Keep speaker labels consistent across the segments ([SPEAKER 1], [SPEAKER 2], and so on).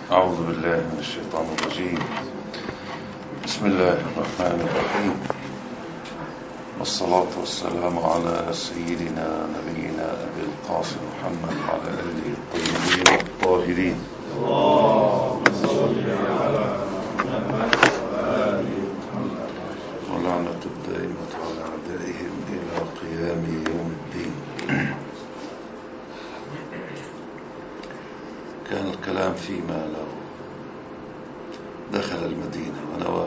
[SPEAKER 1] أعوذ بالله من الشيطان الرجيم. بسم الله الرحمن الرحيم، والصلاة والسلام على سيدنا نبينا أبي القاسم محمد وعلى آله الطيبين الطاهرين.
[SPEAKER 2] اللهم صل على محمد وآل محمد
[SPEAKER 1] ولعنة الدائمة على أعدائهم إلى قيام يوم الدين. كان الكلام فيما لو دخل المدينة ونوى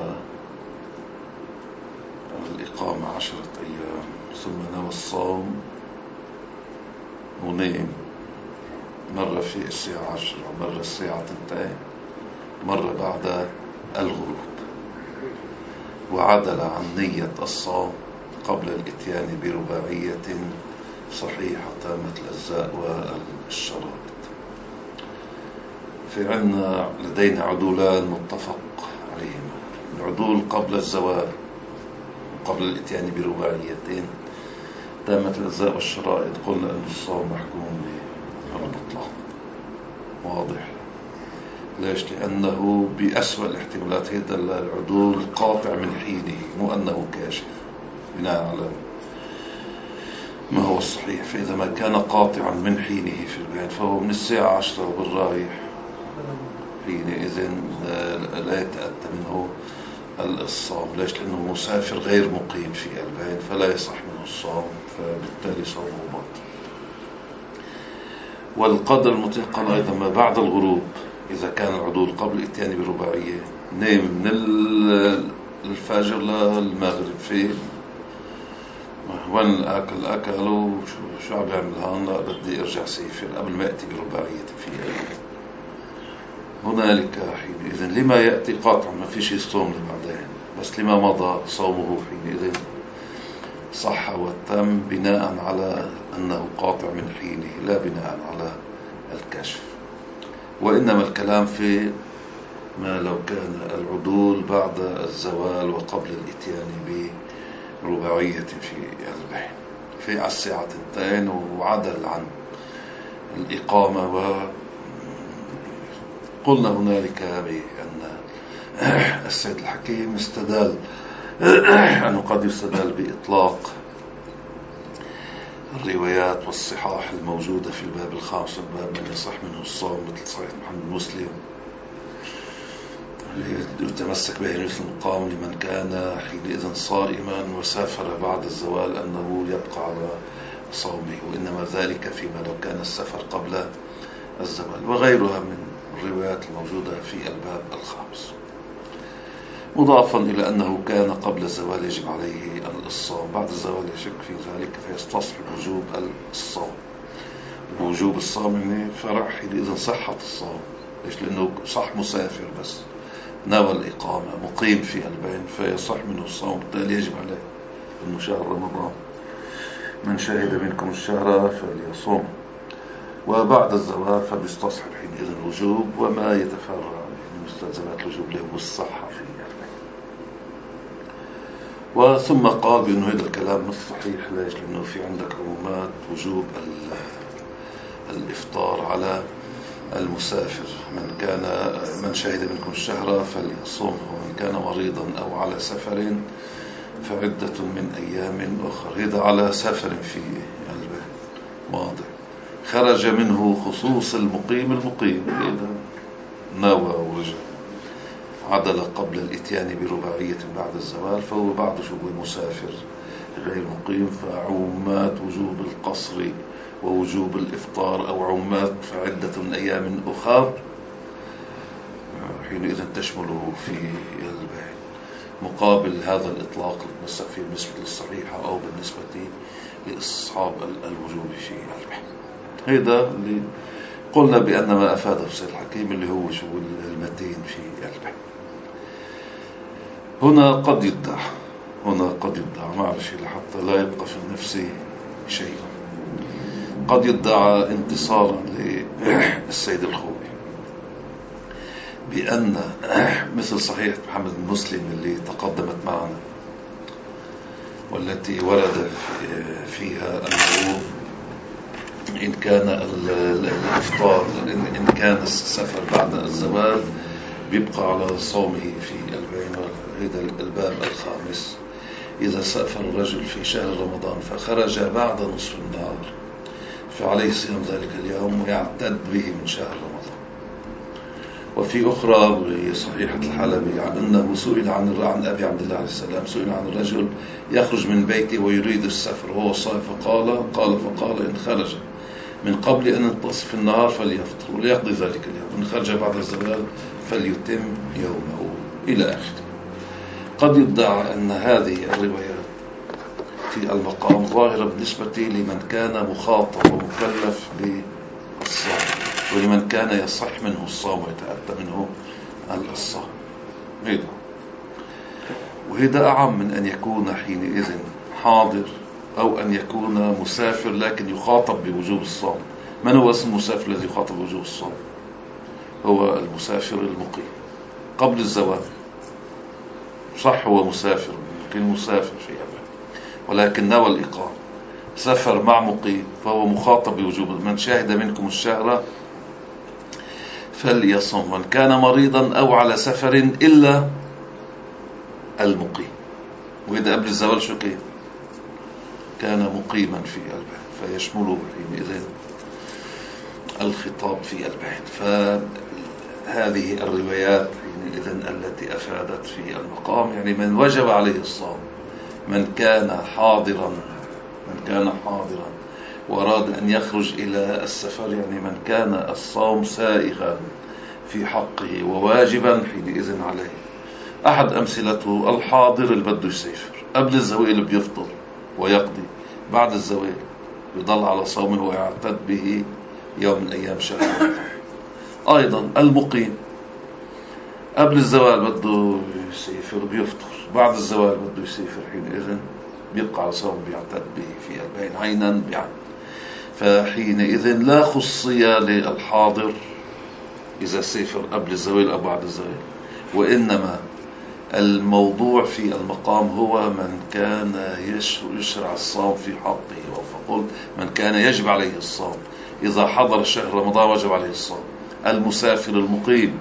[SPEAKER 1] الإقامة 10 أيام ثم نوى الصوم ونام، مرة في الساعة 10 ومرة الساعة 2 مرة بعد الغروب، وعدل عن نية الصوم قبل الإتيان برباعية صحيحة تامة الأجزاء والشرائط. في عنا لدينا عدولان متفق عليهما: العدول قبل الزوال وقبل الاتيان برباعيتين تامة الأجزاء والشرائط. قلنا أن الصوم محكوم بالإطلاق، واضح. ليش؟ لأنه بأسوأ الاحتمالات هذا العدول قاطع من حينه، مو أنه كاشف بناء على ما هو الصحيح. فإذا ما كان قاطعا من حينه في البيان فهو من الساعة 10 وبالرايح، حينئذ لا يتأتى منه الصوم. ليش؟ لأنه مسافر غير مقيم في البيان فلا يصح منه الصوم، فبالتالي صومه باطل. والقدر المتيقن أيضا ما بعد الغروب، إذا كان العدول قبل الإتيان برباعية نام من الفجر للمغرب، في وين الأكل شو عم يعمل هون؟ لا بدي أرجع سيفر قبل ما يأتي برباعية في هنالك حينئذ لما يأتي قاطع ما في شيء صوم بعدين، بس لما مضى صومه حينئذ صح وتم بناء على أنه قاطع من حينه، لا بناء على الكشف. وإنما الكلام في ما لو كان العدول بعد الزوال وقبل الإتيان برباعية في البين في على الساعة 2 وعدل عن الإقامة. وقلنا هنالك بأن السيد الحكيم استدل أنه قد يستدل بإطلاق الروايات والصحاح الموجودة في الباب الخامس، الباب من يصح منه الصوم، مثل صحيح محمد مسلم يتمسك به مثل المقام لمن كان حينئذ صائما وسافر بعد الزوال أنه يبقى على صومه، وإنما ذلك فيما لو كان السفر قبل الزوال، وغيرها من الروايات الموجودة في الباب الخامس. مضافا إلى أنه كان قبل الزوال يجب عليه الصوم، بعد الزوال يشك في ذلك فيستصحب وجوب الصوم. وجوب الصوم يعني فرع حينئذ صحة الصوم. ليش؟ لأنه صح مسافر بس نوى الإقامة مقيم في البين فيصح منه الصوم، بالتالي يجب عليه أنه شهر رمضان من شهد منكم الشهر فليصوم. وبعد الزوال فبيستصحب حينئذ الوجوب وما يتفرع من مستلزمات الوجوب له والصحة في البين. وثم قال بأنه هذا الكلام مش صحيح. ليش؟ لأنه في عندك عمومات وجوب الإفطار على المسافر، من شهد منكم الشهر فليصوم، ومن كان مريضا أو على سفر فعدة من أيام أخرى. هذا على سفر في البلد، واضح. خرج منه خصوص المقيم إذا نوى ورجع عدل قبل الإتيان برباعية بعد الزوال فهو بعد شو مسافر غير مقيم، فعمات وجوب القصر ووجوب الإفطار أو عمات فعدة من أيام أخرى حينئذ تشمله في البيت، مقابل هذا الإطلاق المتمسك فيه بالنسبة للصحيحة أو بالنسبة لأصحاب الوجوب في البيت. هذا اللي قلنا بأن ما أفاده السيد الحكيم اللي هو شو المتين في البيت. هنا قد يدعى معلش لحتى لا يبقى في النفس شيء، قد يدعى انتصارا للسيد الخوي بأن مثل صحيح محمد مسلم اللي تقدمت معنا والتي ورد فيها أنه إن كان الإفطار، إن كان السفر بعد الزوال بيبقى على صومه في 40. هذا الباب الخامس: إذا سافر الرجل في شهر رمضان فخرج بعد نصف النهار فعليه صيام ذلك اليوم ويعتد به من شهر رمضان. وفي أخرى بصحيحة الحلبي عن أنه سئل عن أبي عبد الله عليه السلام، سئل عن الرجل يخرج من بيته ويريد السفر وهو صائم فقال إن خرج من قبل أن ينتصف النهار فليفطر وليقضي ذلك اليوم، إن خرج بعد الزوال فليتم يومه إلى آخره. قد يدعى أن هذه الروايات في المقام ظاهرة بالنسبة لمن كان مخاطب ومكلف بالصوم، ولمن كان يصح منه الصوم ويتأتى منه الصوم. وهذا أعم من أن يكون حينئذ حاضر أو أن يكون مسافر لكن يخاطب بوجوب الصوم. من هو اسم المسافر الذي يخاطب بوجوب الصوم؟ هو المسافر المقيم قبل الزوال. صح، هو مسافر، ممكن مسافر في أبعد، ولكن نوى الإقامة. سفر مع مقيم فهو مخاطب بوجوب. من شاهد منكم الشهر فليصم، من كان مريضا أو على سفر إلا المقيم. وإذا قبل الزوال شو كيف؟ كان مقيما في 40 فيشمله حينئذ الخطاب في 40. فهذه الروايات حينئذ التي أفادت في المقام يعني من وجب عليه الصوم، من كان حاضرا وأراد أن يخرج إلى السفر، يعني من كان الصوم سائغا في حقه وواجبا حينئذ عليه. أحد أمثلته الحاضر اللي بده يسافر قبل الزوال بيفطر ويقضي، بعد الزوال يضل على صومه ويعتد به يوم من أيام شهر رمضان. أيضا المقيم قبل الزوال بده يسافر بيفطر، بعد الزوال بده يسافر حينئذ بيبقى على صوم بيعتد به في 40 عينا بعين. فحينئذ لا خصية للحاضر إذا سافر قبل الزوال أو بعد الزوال، وإنما الموضوع في المقام هو من كان يشرع الصوم في حقه. فقلت من كان يجب عليه الصوم، إذا حضر شهر رمضان وجب عليه الصوم. المسافر المقيم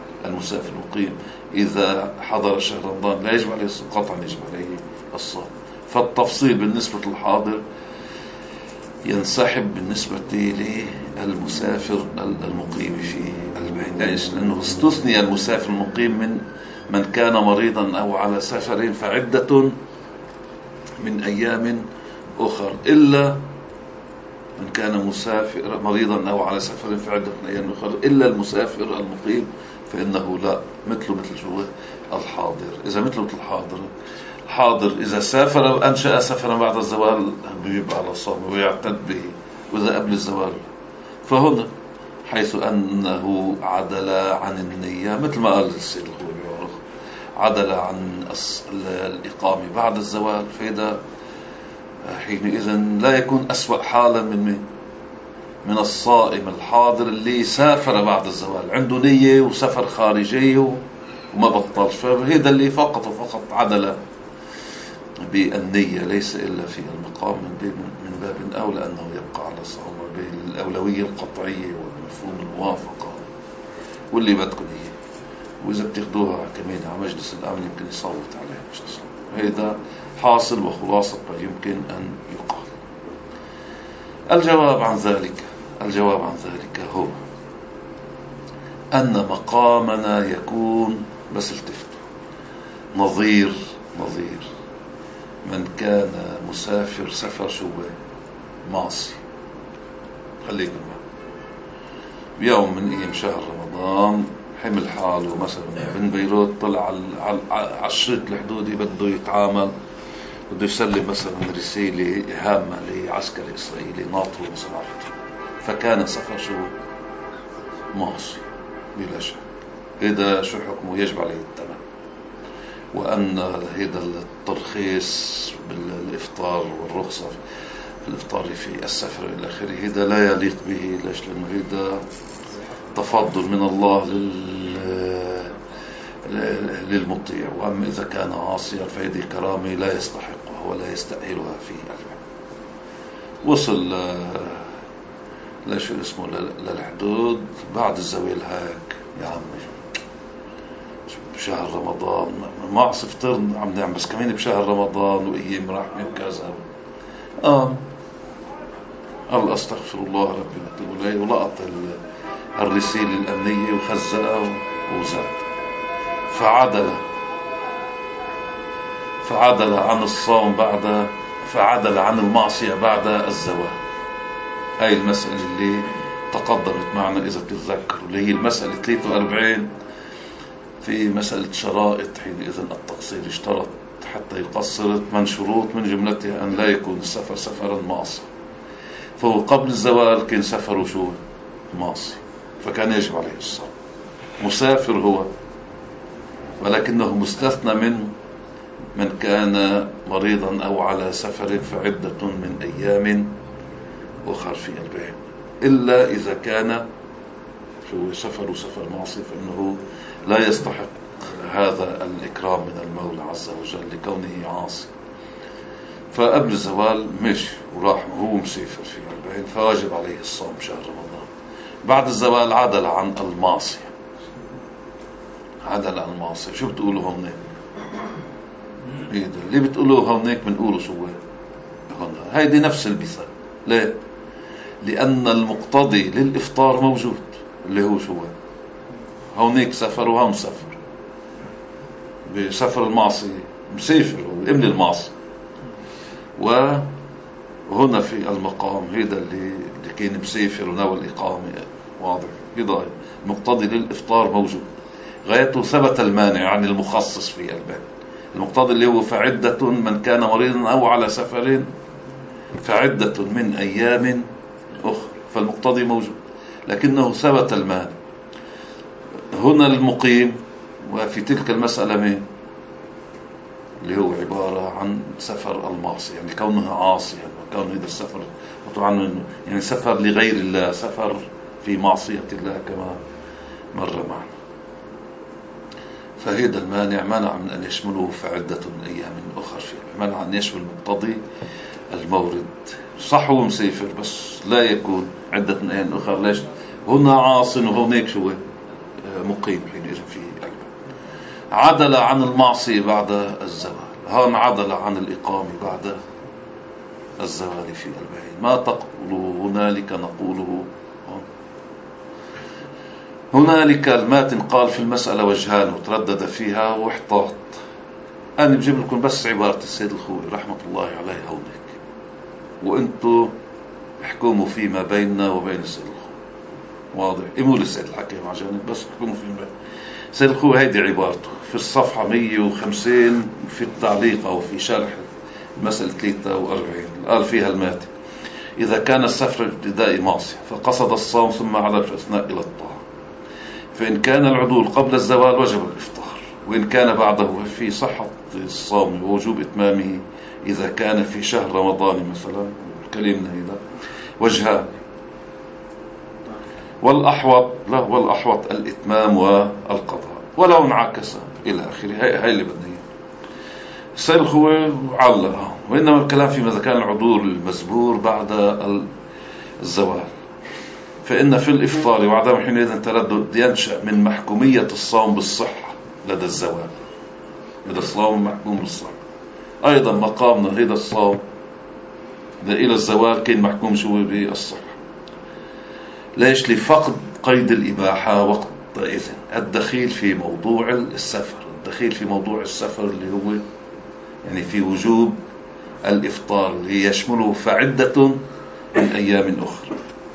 [SPEAKER 1] إذا حضر شهر رمضان لا يجب عليه الصوم، قطعا يجب عليه الصوم. فالتفصيل بالنسبة للحاضر ينسحب بالنسبة للمسافر المقيم في 40. لأنه استثني المسافر المقيم من كان مريضا أو على سفر فعدة من أيام أخر، إلا من كان مسافر مريضا أو على سفر فعدة من أيام أخر، إلا المسافر المقيم فإنه لا مثل شو الحاضر. إذا مثل الحاضر إذا سافر أنشأ سفرا بعد الزوال بيبقى على الصوم ويعتد به، وإذا قبل الزوال فهنا حيث أنه عدل عن النية مثل ما قال السيد الخوي عدل عن الإقامة بعد الزوال، فإذا حينئذ لا يكون أسوأ حالا من الصائم الحاضر اللي سافر بعد الزوال عنده نية وسفر خارجي وما بطلش. فهذا اللي فقط عدل بالنية، ليس إلا في المقام من باب أولى أنه يبقى على الصوم بالأولوية القطعية والمفهوم الموافقة واللي بدكم إياه. وإذا بتاخدوها كمان على مجلس الأمن يمكن يصوت عليها مش تصوت. هذا حاصل وخلاصة ما يمكن أن يقال. الجواب عن ذلك هو أن مقامنا يكون بس التفتوا نظير من كان مسافر سفر شوي معصي. خليكم معي. بيوم من أيام شهر رمضان حمل حاله مثلا من بيروت، طلع على الشريط الحدودي بده يتعامل، بده يسلم مثلا رسالة هامة لعسكري إسرائيلي ناطر مصارعته، فكان سفر شو معصي بلا شك. هذا شو حكمه؟ يجب عليه التمام. وأن هذا الترخيص بالإفطار والرخصة في الإفطار في السفر إلى آخره هذا لا يليق به. ليش؟ لأنه هذا تفضل من الله للمطيع، وأما إذا كان عاصيا فهذه كرامة لا يستحقها ولا يستأهلها في وصل لا شو اسمه للحدود بعد الزوال هيك يا عمي بشهر رمضان ما فطر عم نعم بس كمان بشهر رمضان وأيام رحمة وكذا الله أستغفر الله ربي وأتوب إليه ولقط الرسالة الأمنية وخزقها وزاد فعدل عن الصوم فعدل عن المعصية بعد الزوال. هاي المسألة اللي تقدمت معنا إذا تتذكروا اللي هي المسألة 43 في مسألة شرائط. حينئذ التقصير اشترط حتى يقصر 8 شروط من جملتها أن لا يكون السفر سفرا معصية، فهو قبل الزوال كان سفره شو معصية فكان يجب عليه الصوم. مسافر هو ولكنه مستثنى منه من كان مريضا أو على سفر فعدة من أيام أخر في 40 إلا إذا كان شو سفر معصية فإنه لا يستحق هذا الإكرام من المولى عز وجل لكونه عاصي. فقبل الزوال مش وراح هو مسافر في 40 فواجب عليه الصوم شهر رمضان. بعد الزوال عدل عن المعصية. شو بتقولوا هونيك؟ اللي بتقولوا هونيك بنقولوا شو هون هيدي نفس المثال. ليه؟ لأن المقتضي للإفطار موجود اللي هو شو هونيك سفر وهم سفر. بسفر المعصية مسافر هو ابن المعصية، وهنا في المقام هذا اللي كان مسافر ونوى الإقامة واضح كده المقتضي للإفطار موجود غايته ثبت المانع عن المخصص في الباب. المقتضي اللي هو فعدة من كان مريضا أو على سفر فعدة من أيام أخرى، فالمقتضي موجود لكنه ثبت المانع. هنا المقيم وفي تلك المسألة مين اللي هو عبارة عن سفر المعصية يعني كونه عاصيا وكونه هذا السفر وطبعا يعني سفر لغير الله سفر في معصية الله كما مر معنا. فهذا المانع منع من أن يشمله فعدة من أيام أخرى منع أن يشمل المقتضي المورد. صح هو مسافر بس لا يكون عدة من أيام أخرى. ليش هنا عاصن وهناك شو مقيم حينئذ في قلبه. عدل عن المعصية بعد الزوال. هون عدل عن الإقامة بعد الزوال في 40. ما تقول هنالك نقوله هنالك الماتن قال في المسألة وجهان وتردد فيها واحتاط. أنا بجيب لكم بس عبارة السيد الخوي رحمة الله عليه هونك وانتو احكموا فيما بيننا وبين السيد الخوي واضح. إمول السيد الحكيم عجانب بس احكموا فيما بيننا. السيد الخوي هيدي عبارته في الصفحة 150 في التعليق أو في شرح مسألة 43 قال فيها الماتن إذا كان السفر ابتدائي معصية فقصد الصوم ثم عدل في أثناء إلى الطاعة فإن كان العدول قبل الزوال وجب الإفطار وإن كان بعده في صحة الصوم ووجوب إتمامه إذا كان في شهر رمضان مثلا كلمنا هذا وجهان والأحوط الإتمام والقضاء ولو انعكس إلى آخره. هاي اللي بدنا السيد الخوي علّها. وإنما الكلام فيما إذا كان العدول المزبور بعد الزوال فإن في الإفطار وعدم حينئذ تردد ينشأ من محكومية الصوم بالصحة لدى الزوال. هذا الصوم محكوم بالصحة أيضا مقامنا هذا الصوم إلى الزوال كان محكوم شو بالصحة. ليش؟ لفقد قيد الإباحة وقت إذن الدخيل في موضوع السفر اللي هو يعني في وجوب الإفطار اللي يشمله فعدة من أيام أخرى.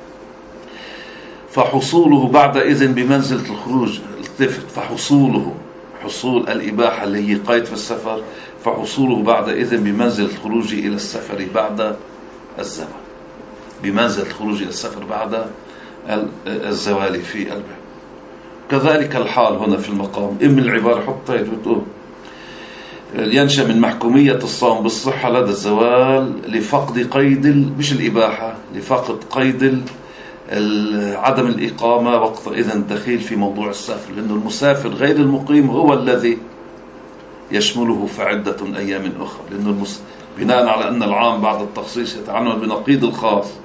[SPEAKER 1] فحصوله بعد إذن بمنزلة الخروج الطفل حصول الإباحة اللي هي قيد في السفر فحصوله بعد إذن بمنزلة الخروج إلى السفر بعد الزمن بمنزلة الخروج إلى السفر بعد الزوال في قلبه. كذلك الحال هنا في المقام العبارة حطها بتقول ينشأ من محكومية الصوم بالصحة لدى الزوال لفقد قيد مش الإباحة لفقد قيد عدم الإقامة وقت إذن دخيل في موضوع السفر لأنه المسافر غير المقيم هو الذي يشمله فعدة من أيام أخرى لأنه بناء على أن العام بعد التخصيص يتعامل بنقيض الخاص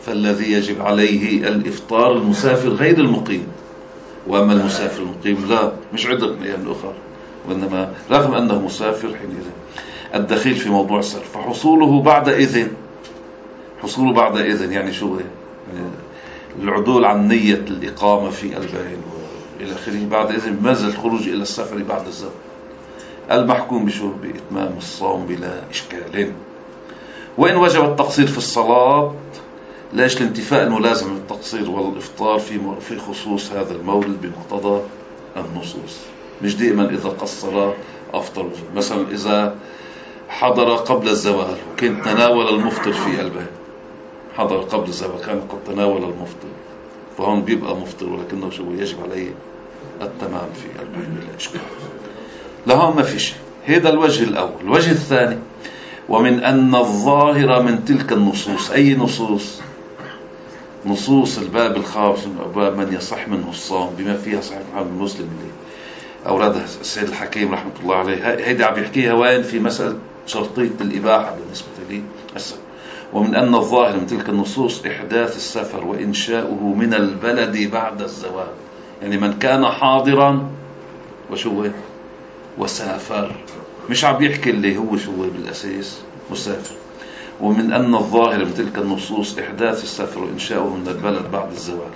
[SPEAKER 1] فالذي يجب عليه الإفطار المسافر غير المقيم. وأما المسافر المقيم لا، مش عدة من أيام الأخرى، وإنما رغم أنه مسافر حينئذ الدخيل في موضوع السفر. فحصوله بعد إذن، حصوله بعد إذن يعني شو يعني العدول عن نية الإقامة في البين إلى آخره بعد إذن بمنزل الخروج إلى السفر بعد الزمن. المحكوم بشو بإتمام الصوم بلا إشكال. وإن وجب التقصير في الصلاة، ليش الانتفاء الملازم للتقصير والإفطار في خصوص هذا المولد بمقتضى النصوص. مش دائما إذا قصر أفطر. مثلا إذا حضر قبل الزوال وكان تناول المفطر في البيت، حضر قبل الزوال كان قد تناول المفطر، فهون بيبقى مفطر ولكنه شو يجب عليه التمام في البيت بلا إشكال. لهم ما في شيء. هذا الوجه الأول. الوجه الثاني، ومن أن الظاهر من تلك النصوص، أي نصوص؟ نصوص الباب الخامس من أبواب من يصح منه الصوم بما فيها صحيح محمد المسلم اللي أوردها السيد الحكيم رحمة الله عليه. هيدا عم يحكيها وين؟ في مسألة شرطية الإباحة بالنسبة لي. ومن أن الظاهر من تلك النصوص إحداث السفر وإنشاؤه من البلد بعد الزوال، يعني من كان حاضرا وشو وسافر، مش عم يحكي اللي هو شو بالأساس مسافر. ومن أن الظاهر من تلك النصوص إحداث السفر وإنشاؤه من البلد بعد الزوال،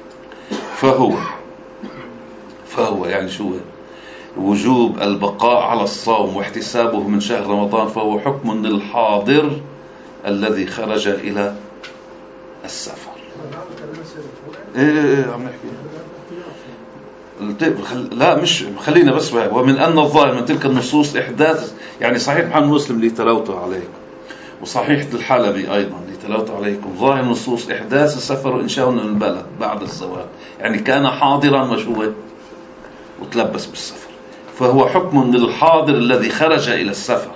[SPEAKER 1] فهو يعني شو وجوب البقاء على الصوم واحتسابه من شهر رمضان، فهو حكم للحاضر الذي خرج إلى السفر. إيه عم نحكي لا مش خلينا بس. ومن أن الظاهر من تلك النصوص إحداث، يعني صحيح محمد مسلم اللي تلوته عليكم وصحيح الحلبي أيضا اللي تلوته عليكم، ظاهر النصوص إحداث السفر وإنشاء من البلد بعد الزوال، يعني كان حاضرا مشوه وتلبس بالسفر، فهو حكم للحاضر الذي خرج إلى السفر.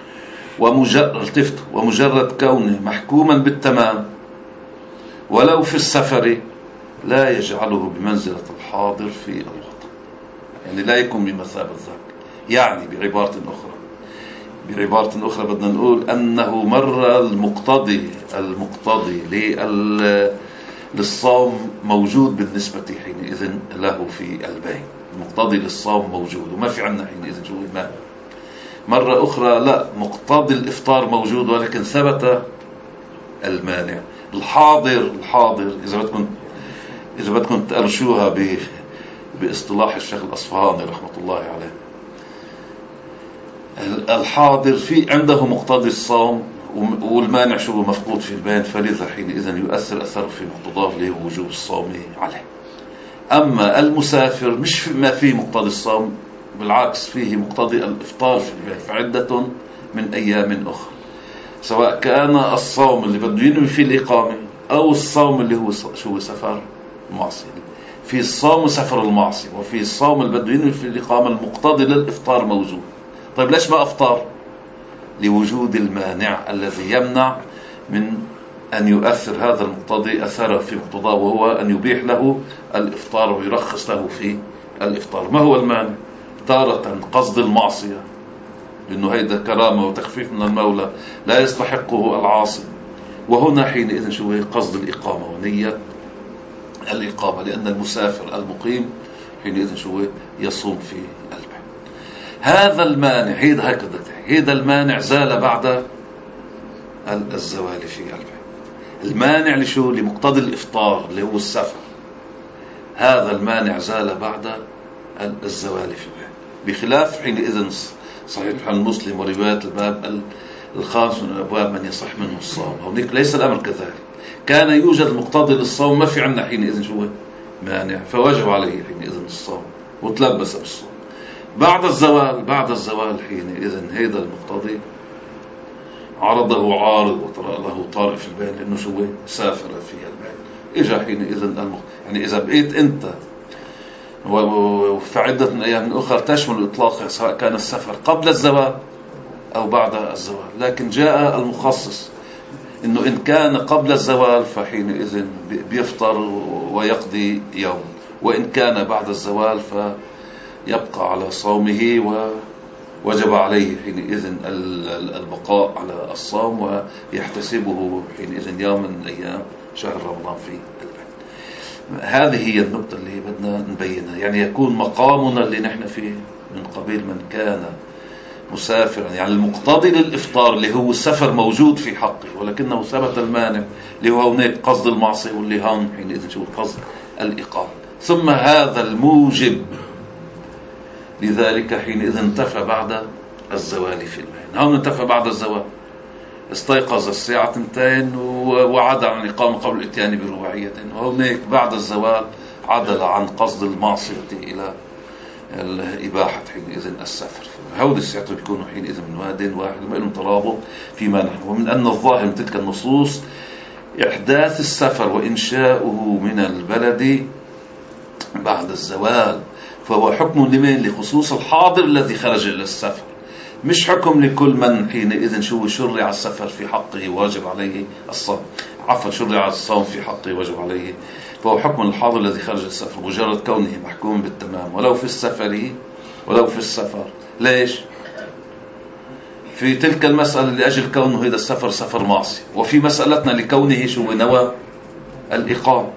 [SPEAKER 1] ومجرد كونه محكوما بالتمام ولو في السفر لا يجعله بمنزلة الحاضر في الوطن، يعني لا يكون بمثابة ذاك. يعني بعبارة أخرى بدنا نقول أنه مر المقتضي للصوم موجود بالنسبة حينئذ له في البين. المقتضي للصوم موجود وما في عنا حينئذ شو المانع. مرة أخرى لا، مقتضي الإفطار موجود ولكن ثبت المانع. الحاضر إذا بدكم تأرشوها باصطلاح الشيخ الأصفهاني رحمة الله عليه، الحاضر في عنده مقتضي الصوم والمانع شو مفقود في البين، فلذا حينئذ يؤثر أثره في مقتضاه اللي هو وجوب الصوم عليه. أما المسافر مش ما فيه مقتضي الصوم، بالعكس فيه مقتضي الإفطار في البين، فعدة من أيام أخرى، سواء كان الصوم اللي بده ينوي فيه الإقامة أو الصوم اللي هو شو سفر المعصية. في الصوم وسفر المعصية، وفي الصوم اللي بده ينوي فيه الإقامة المقتضي للإفطار موجود. طيب ليش ما أفطر؟ لوجود المانع الذي يمنع من أن يؤثر هذا المقتضي أثره في مقتضاه، وهو أن يبيح له الإفطار ويرخص له في الإفطار. ما هو المانع؟ تارة قصد المعصية، لأنه هيدا كرامة وتخفيف من المولى لا يستحقه العاصي، وهنا حينئذ شو قصد الإقامة ونية الإقامة، لأن المسافر المقيم حينئذ شو يصوم في البيت. هذا المانع هذا المانع زال بعد الزوال في البيت. المانع لشو؟ لمقتضى الإفطار اللي هو السفر. هذا المانع زال بعد الزوال في البيت، بخلاف حينئذ صحيح المسلم ورواية الباب الخامس من أبواب من يصح منه الصوم. هونيك ليس الأمر كذلك، كان يوجد مقتضي للصوم، ما في عنا حينئذ شو مانع، فوجب عليه حينئذ الصوم وتلبس بالصوم. بعد الزوال حينئذ هذا المقتضي عرضه عارض وطرأ له طارئ في البين، لأنه شو سافر في البين. إجا حينئذ يعني إذا بقيت أنت وفي عدة من أيام أخرى تشمل الإطلاق، سواء كان السفر قبل الزوال أو بعد الزوال، لكن جاء المخصص إنه إن كان قبل الزوال فحينئذ بيفطر ويقضي يوم، وإن كان بعد الزوال فيبقى على صومه، ووجب عليه حينئذ البقاء على الصوم ويحتسبه حينئذ يوم من أيام شهر رمضان في البيت. هذه هي النقطة اللي بدنا نبينها، يعني يكون مقامنا اللي نحن فيه من قبيل من كان مسافرا، يعني المقتضي للإفطار اللي هو السفر موجود في حقه، ولكنه ثبت المانع اللي هو هناك قصد المعصية، واللي هون حينئذ شو قصد الإقامة. ثم هذا الموجب لذلك حينئذ انتفى بعد الزوال في المهن. هون انتفى بعد الزوال، استيقظ الساعة 2 وعدل عن الإقامة قبل الاتيان برباعية، وهناك بعد الزوال عدل عن قصد المعصية إلى الإباحة حينئذ السفر. هؤلاء الساعات بيكونوا حينئذ من واد واحد، ما لهم ترابط فيما نحن. ومن أن الظاهر من تلك النصوص إحداث السفر وإنشاؤه من البلد بعد الزوال، فهو حكم لمن؟ لخصوص الحاضر الذي خرج إلى السفر، مش حكم لكل من حينئذ شو شرع السفر في حقه واجب عليه الصوم، عفوا شرع الصوم في حقه واجب عليه، فهو حكم الحاضر الذي خرج السفر مجرد كونه محكوم بالتمام ولو في السفر ولو في السفر. ليش؟ في تلك المسألة لأجل كونه هذا السفر سفر معصية، وفي مسألتنا لكونه شو نوى الإقامة،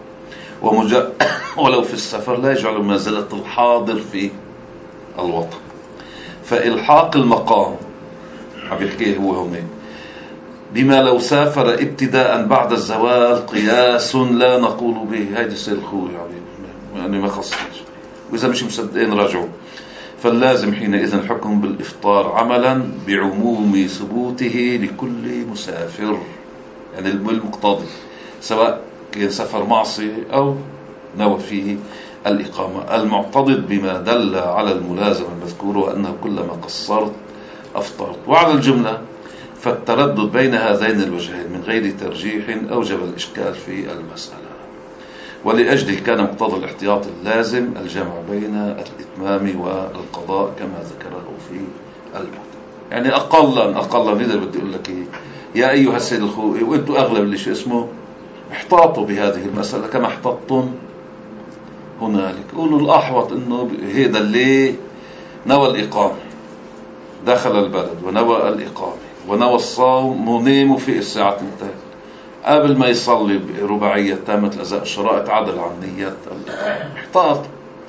[SPEAKER 1] ولو في السفر لا يجعل منزلة الحاضر في الوطن. فإلحاق المقام عم يحكيه هو هون بما لو سافر ابتداء بعد الزوال قياس لا نقول به. هيدي السيد الخوي يعني ما خصش، وإذا مش مصدقين راجعوا. فاللازم حينئذ الحكم بالإفطار عملا بعموم ثبوته لكل مسافر، يعني المقتضي سواء كان سفر معصية أو نوى فيه الإقامة، المعتضد بما دل على الملازمة المذكورة وأنه كلما قصرت أفطرت. وعلى الجملة فالتردد بين هذين الوجهين من غير ترجيح أوجب الإشكال في المسألة، ولأجله كان مقتضى الاحتياط اللازم الجمع بين الإتمام والقضاء كما ذكره في الموت. يعني أقلا إذا بدي أقول لك يا أيها السيد الخوي، وأنتم أغلب اللي شو اسمه احتاطوا بهذه المسألة كما احتطتم هنالك. قولوا الأحوط إنه هذا اللي نوى الإقامة دخل البلد ونوى الإقامة ونوى الصوم ونام في الساعة 2 قبل ما يصلي برباعية تامة الأزاء الشرائط عدل عن نية الإقامة، احتاط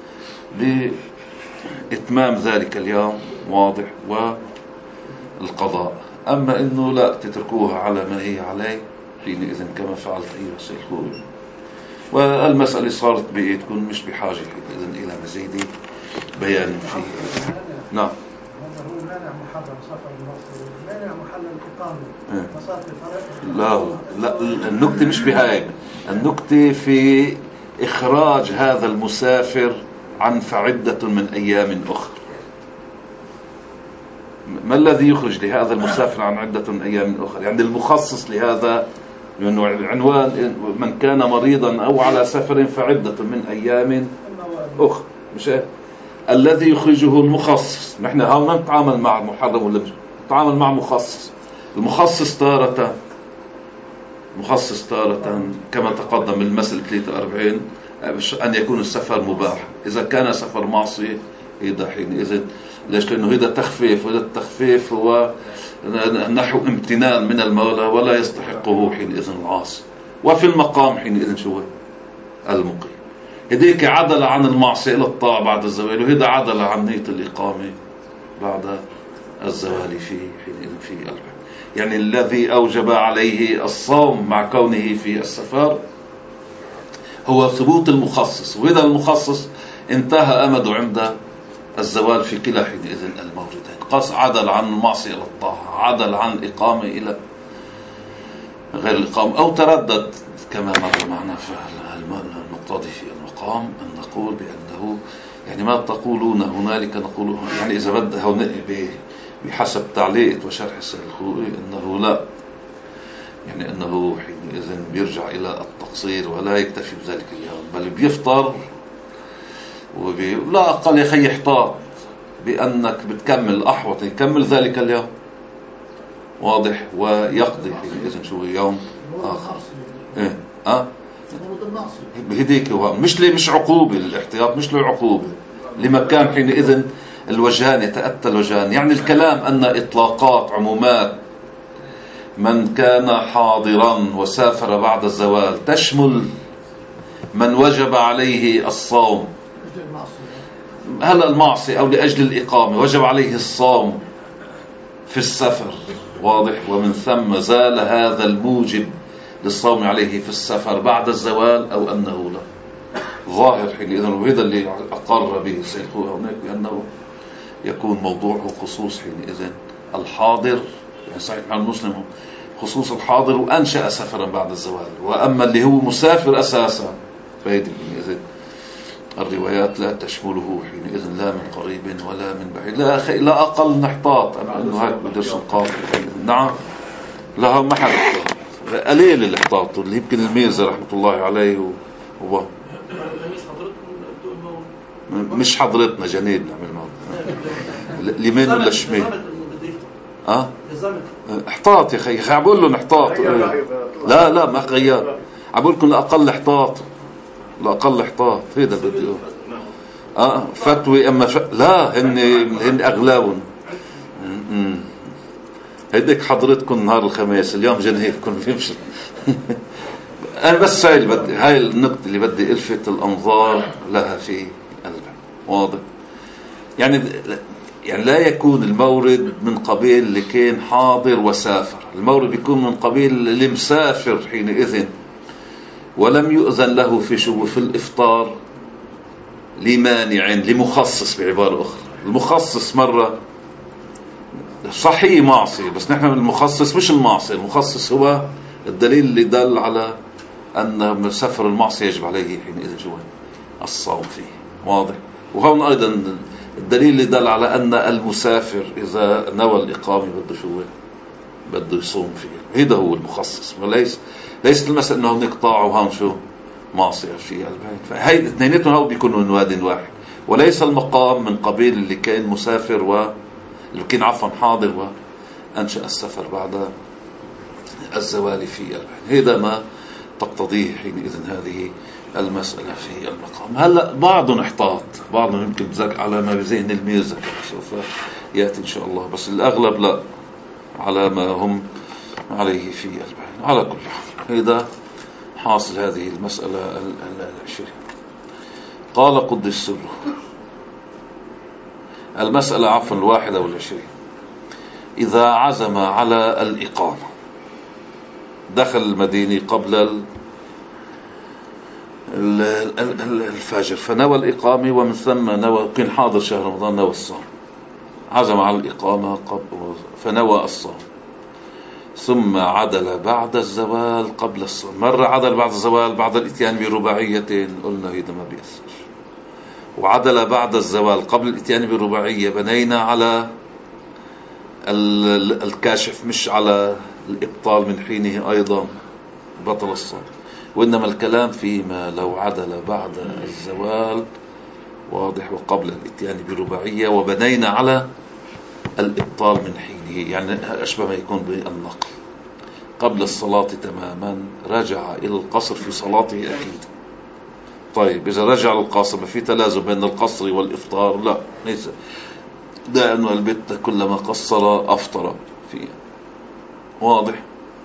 [SPEAKER 1] بإتمام ذلك اليوم واضح والقضاء. أما إنه لا تتركوها على ما هي عليه حينئذ كما فعلت أيها السيد الخوي، والمسألة صارت تكون مش بحاجة حينئذ إلى مزيد بيان فيه. نعم.
[SPEAKER 3] هو مانع محرم سفر المصري، مانع محل الإقامة فصار في فرق.
[SPEAKER 1] لا النكتة مش بهاي، النكتة في إخراج هذا المسافر عن فعدة من أيام أخرى. ما الذي يخرج لهذا المسافر عن عدة من أيام أخرى؟ يعني المخصص لهذا لأنه العنوان من كان مريضا أو على سفر فعدة من أيام أخرى، مش الذي يخرجه المخصص. نحن هون ما نتعامل مع المحرم ولا نتعامل مع مخصص. المخصص تارة كما تقدم المثل 43 أن يكون السفر مباح. إذا كان سفر معصية إذا حينئذ ليش؟ لأنه هذا تخفيف، وهذا التخفيف هو نحو امتنان من المولى ولا يستحقه حينئذ العاصي. وفي المقام حينئذ شو المقيم، هذيك عدل عن المعصية إلى الطاعة بعد الزوال، وهذا عدل عن نية الإقامة بعد الزوال في حينئذ في البحر. يعني الذي أوجب عليه الصوم مع كونه في السفر هو ثبوت المخصص، وإذا المخصص انتهى أمده عند الزوال في كلا حينئذ الموجودين. قص عدل عن المعصية إلى الطاعة، عدل عن الإقامة إلى غير الإقامة، أو تردد كما مر معنا في المقتضي في المقام أن نقول بأنه يعني ما تقولون هنالك نقول يعني إذا بدأ بحسب تعليق وشرح السيد الخوئي أنه لا، يعني أنه حينئذ بيرجع إلى التقصير ولا يكتفي بذلك اليوم، بل بيفطر لا أقل يا أخي احتاط بأنك بتكمل أحوط يكمل ذلك اليوم واضح، ويقضي حينئذ شو يوم آخر. بهديك هو مش عقوبة، الاحتياط مش له عقوبة لمكان حينئذ الوجهان يتأتى الوجهان. يعني الكلام أن إطلاقات عمومات من كان حاضرا وسافر بعد الزوال تشمل من وجب عليه الصوم. هلا المعصية أو لأجل الإقامة وجب عليه الصوم في السفر، واضح. ومن ثم زال هذا الموجب للصوم عليه في السفر بعد الزوال أو أنه لا. ظاهر حينئذ، وهذا اللي أقر به السيد خوي هناك بأنه يكون موضوعه خصوص حينئذ الحاضر، يعني صحيح مع المسلم خصوص الحاضر وأنشأ سفرا بعد الزوال. وأما اللي هو مسافر أساسا فهذه حينئذ الروايات لا تشمله حينئذ لا من قريب ولا من بعيد. لا أقل نحتاط أنه هيك بدرس القاضي. نعم لها محل احتاط قليل الاحتاط اللي يمكن الميزة رحمة الله عليه هو مش حضرتنا جنيد نعمل موضوع اليمين ولا الشمال. احتاط يا اخي عبقول له نحتاط. لا ما غير عبقول لكم لأقل احتاط لأقل احتاط هذا بدي فتوي. أما لا هن أغلبهم هيديك حضرتكم نهار الخميس اليوم جنيفكم بيمشي. أنا بس هاي النقطة اللي بدي ألفت الأنظار لها في قلبي، واضح. يعني لا يكون المورد من قبيل اللي كان حاضر وسافر، المورد يكون من قبيل اللي مسافر حينئذ ولم يؤذن له في الإفطار لمانع لمخصص. بعبارة أخرى المخصص مرة صحيح معصية، بس نحن المخصص مش المعصية. المخصص هو الدليل اللي دل على أن سفر المعصية يجب عليه حينئذ الصوم فيه، واضح. وهون أيضا الدليل اللي دل على أن المسافر إذا نوى الإقامة بده يصوم فيه. هذا هو المخصص، ليست المسألة أنه نقطاع وهون شو معصية في البيت. فهي اثنيناتهم هو بيكونوا من واد واحد، وليس المقام من قبيل اللي كان مسافر اللي كان عفوا حاضر وأنشأ السفر بعد الزوال في البيت. هذا ما تقتضيه حينئذ هذه المسألة في المقام. هلا بعضهم احتاط، بعضهم يمكن بذاك على ما بذهن الميزة سوف يأتي إن شاء الله، بس الأغلب لا على ما هم عليه في البيت. على كل حال هذا حاصل هذه المسألة 20. قال قدس سره المسألة 21. إذا عزم على الإقامة دخل المدينة قبل الفجر فنوى الإقامة، ومن ثم نوى كان حاضر شهر رمضان نوى الصوم، عزم على الإقامة فنوى الصوم، ثم عدل بعد الزوال قبل الصوم. مرة عدل بعد الزوال بعد الاتيان برباعيتين، قلنا هذا ما بيأثر. وعدل بعد الزوال قبل الاتيان برباعية، بنينا على الكاشف مش على الإبطال من حينه أيضا بطل الصوم. وإنما الكلام فيما لو عدل بعد الزوال، واضح، وقبل الاتيان برباعية، وبنينا على الإبطال من حينه، يعني أشبه ما يكون بالنقل قبل الصلاة تماما رجع إلى القصر في صلاته أكيد. طيب إذا رجع للقصر ما في تلازم بين القصر والإفطار؟ لا، ليس. دائما البت كلما قصر أفطر فيه، واضح.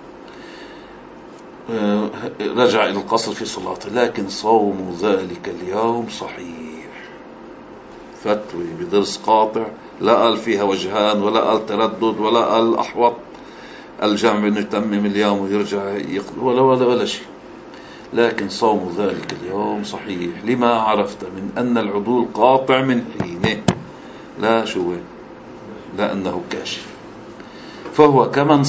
[SPEAKER 1] رجع إلى القصر في صلاته، لكن صوم ذلك اليوم صحيح. فتوي بدرس قاطع، لا قال فيها وجهان ولا قال تردد ولا قال أحوط الجمع إنه يتمم اليوم ويرجع يقضي ولا شيء. لكن صوم ذلك اليوم صحيح لما عرفت من أن العدول قاطع من حينه، لا لا أنه كاشف. فهو كمن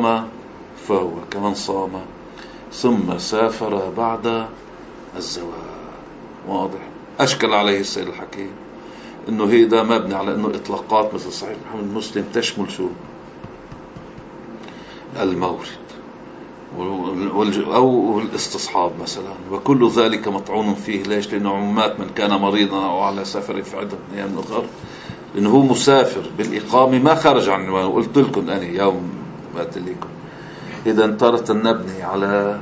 [SPEAKER 1] صام ثم سافر بعد الزوال، واضح. أشكل عليه السيد الحكيم إنه هيدا مبني على إنه إطلاقات مثل صحيح محمد مسلم تشمل المورد أو الاستصحاب مثلا، وكل ذلك مطعون فيه. ليش؟ لأنه عمومات من كان مريضا أو على سفر في عدة أيام أخرى، لأنه هو مسافر بالإقامة ما خرج عن عنوانه. قلت لكم أنا يوم بات لكم إذا انترت النبني على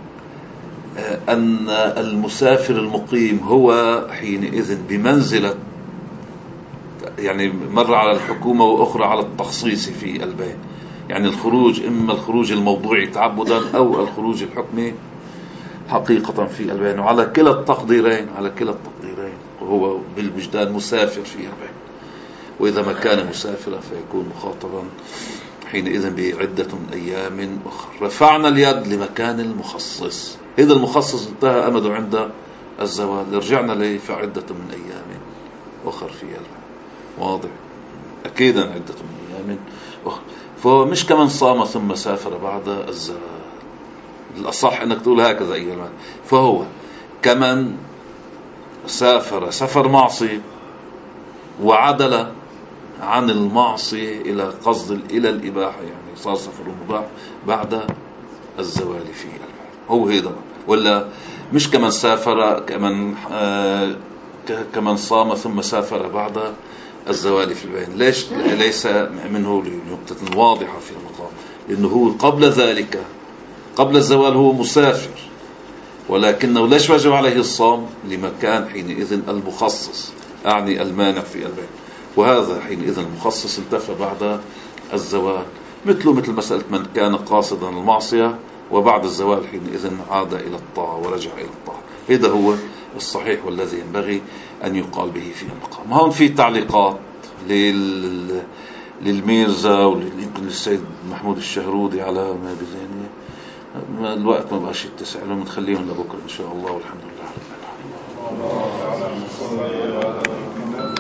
[SPEAKER 1] أن المسافر المقيم هو حينئذ بمنزلة، يعني مرة على الحكومة وأخرى على التخصيص في البيت. يعني الخروج إما الخروج الموضوعي تعبدا أو الخروج الحكمي حقيقة في البين، وعلى كلا التقديرين، وهو بالوجدان مسافر في البين. وإذا ما كان مسافرا فيكون مخاطبا حينئذ بعدة من أيام أخرى. رفعنا اليد لمكان المخصص، إذا المخصص انتهى أمده عند الزوال، رجعنا ليه فعدة من أيام أخرى في البين. واضح؟ أكيدا عدة من أيام أخرى. فهو مش كمان صام ثم سافر بعد الزوال، الأصح أنك تقول هكذا أيها المعنى. فهو كمن سافر سفر معصي وعدل عن المعصية إلى قصد إلى الإباحة، يعني صار سفر مباح بعد الزوال فيه. هو هذا. ولا مش كمن سافر كمن صام ثم سافر بعد الزوال في البين. ليس منه نقطة واضحة في المقام، لأنه هو قبل ذلك قبل الزوال هو مسافر، ولكنه ليش وجب عليه الصوم؟ لمكان حينئذ المخصص، أعني المانع في البين، وهذا حينئذ المخصص انتفى بعد الزوال. مثل مسألة من كان قاصدا المعصية وبعد الزوال حينئذ عاد إلى الطاعة ورجع إلى الطاعة. هذا هو الصحيح والذي ينبغي أن يقال به في المقام. هون في تعليقات للميرزا ويمكن للسيد محمود الشهرودي على ما بذهني. الوقت ما بقاش يتسع لهم، نخليهم لبكره ان شاء الله، والحمد لله رب العالمين.